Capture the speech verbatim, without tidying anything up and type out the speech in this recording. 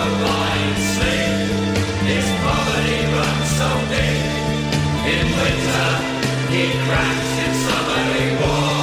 blind sleep. His poverty runs so deep. In winter, he cracks in summer he walks.